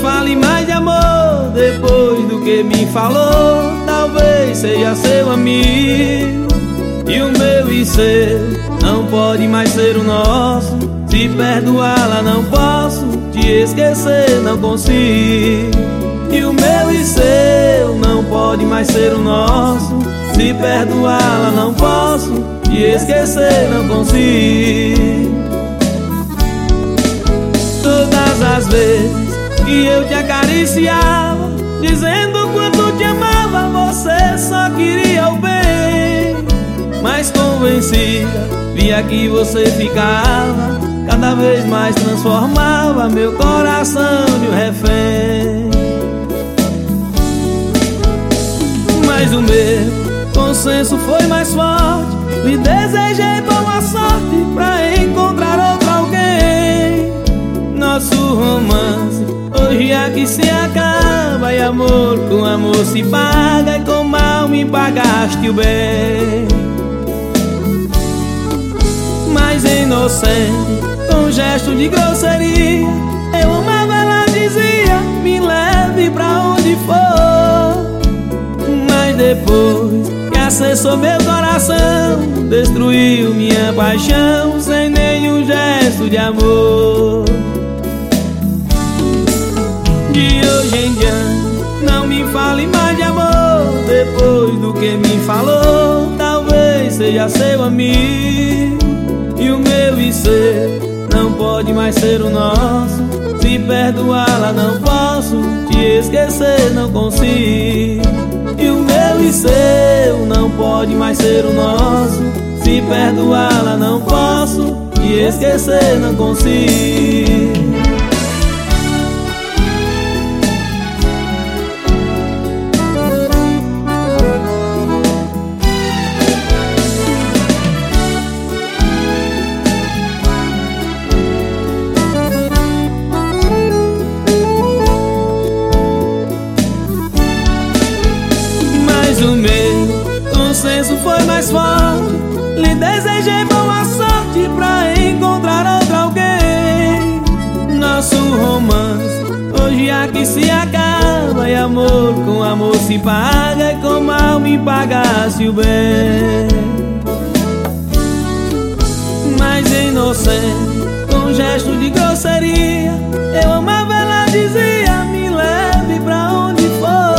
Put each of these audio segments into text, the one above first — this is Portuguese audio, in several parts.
fale mais de amor depois do que me falou. Talvez seja seu amigo, e o meu e seu não pode mais ser o nosso. Se perdoá-la não posso, te esquecer não consigo. E o meu e seu não pode mais ser o nosso. Se perdoá-la não posso, te esquecer não consigo. Todas as vezes que eu te acariciava, dizendo quanto te amava, você só queria o bem. Mas convencida, via que você ficava, cada vez mais transformava meu coração de um refém. Mas o meu consenso foi mais forte, lhe desejei boa sorte pra encontrar outro alguém. Nosso romance hoje aqui se acaba, e amor com amor se paga, e com mal me pagaste o bem. Mas inocente, com um gesto de grosseria, eu amava, ela dizia, me leve pra onde for. Mas depois que acessou meu coração, destruiu minha paixão sem nenhum gesto de amor. De hoje em diante não me fale mais de amor depois do que me falou. Talvez seja seu amigo, e o meu e seu não pode mais ser o nosso. Se perdoá-la não posso, te esquecer não consigo. E o meu e seu não pode mais ser o nosso. Se perdoá-la não posso, te esquecer não consigo. O meu consenso foi mais forte, lhe desejei boa sorte pra encontrar outro alguém. Nosso romance hoje aqui se acaba, e amor com amor se paga, e com mal me pagaste o bem. Mas inocente, com um gesto de grosseria, eu amava, ela dizia, me leve pra onde for.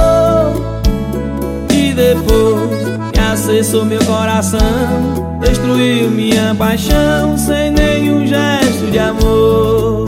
Depois que acessou meu coração, destruiu minha paixão sem nenhum gesto de amor.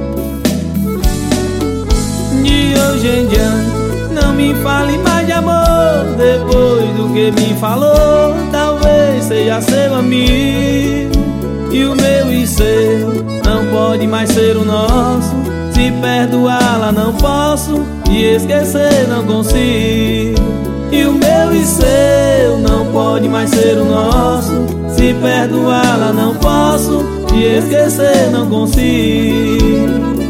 De hoje em diante não me fale mais de amor depois do que me falou. Talvez seja seu amigo, e o meu e seu não pode mais ser o nosso. Se perdoá-la não posso, te esquecer não consigo. E o meu e seu não pode mais ser o nosso. Se perdoá-la não posso, te esquecer não consigo.